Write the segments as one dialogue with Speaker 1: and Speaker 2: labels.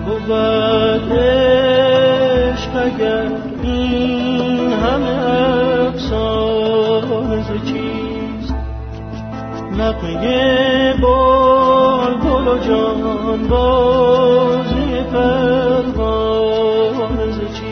Speaker 1: بود عشق اگر این همه افسانه ز چیست؟ نغمه بلبل و جان بازی پروانه ز چیست؟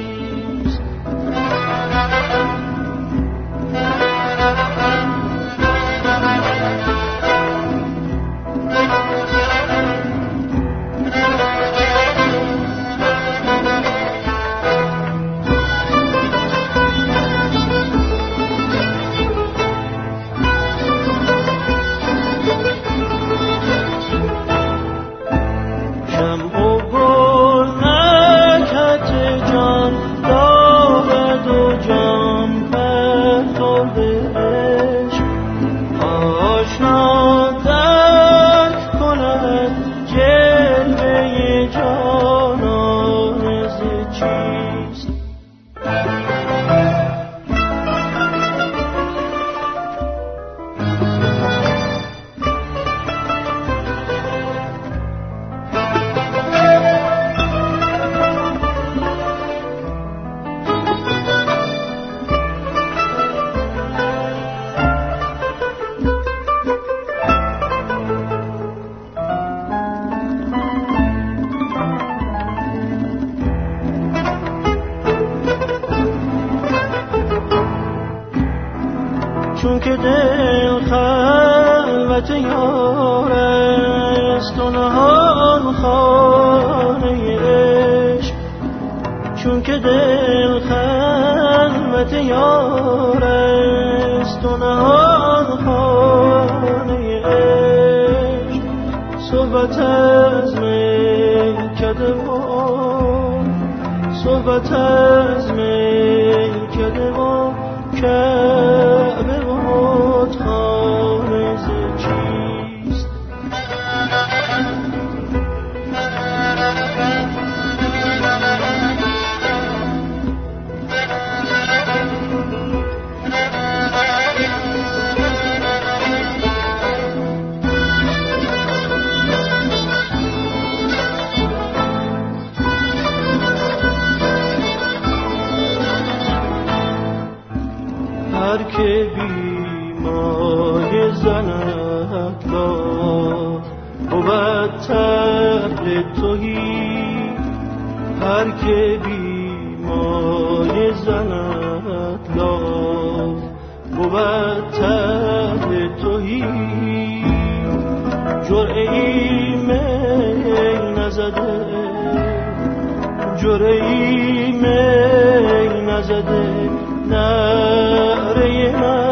Speaker 1: چون که دل خلوت یار است و نهان خانه عشق، چون که دل خلوت یار است و نهان خانه عشق، صحبت از میکده و صحبت از میکده و کعبه و خانه ز چیست؟ هر که بیمای زند لاف بود طبل تهی، هر که بیمای زند لاف بود طبل تهی، جرعه‌ای می نزده، جرعه‌ای می نزده، نعره